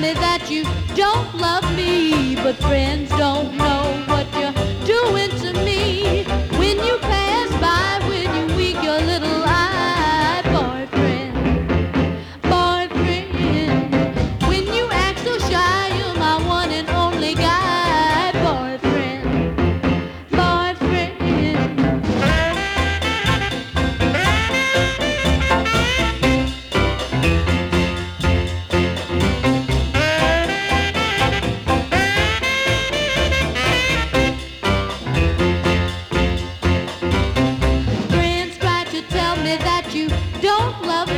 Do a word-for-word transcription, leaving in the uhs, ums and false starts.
me that you don't love me, but friends don't know what you're doing to me. When you pass by, when you wink your little eye, boyfriend, boyfriend. When you act so shy, you're my one and only guy, boyfriend, boyfriend. Friends try to tell me that you don't love